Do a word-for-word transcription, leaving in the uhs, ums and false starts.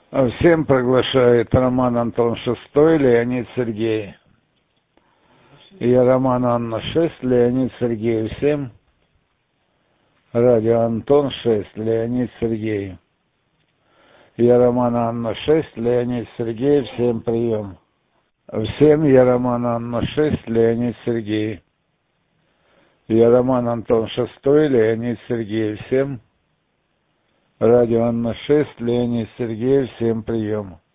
Всем приглашает Роман Антон Шестой, Леонид Сергей. Я Роман Анна шесть, Леонид Сергей семь. Радио Антон шесть, Леонид Сергей. Я Роман Анна шесть, Леонид Сергей, всем прием. Всем я Роман Анна шесть, Леонид Сергей. Я Роман Антон Шестой, Леонид Сергей, всем. Радио Анна шесть, Леонид Сергей, всем прием.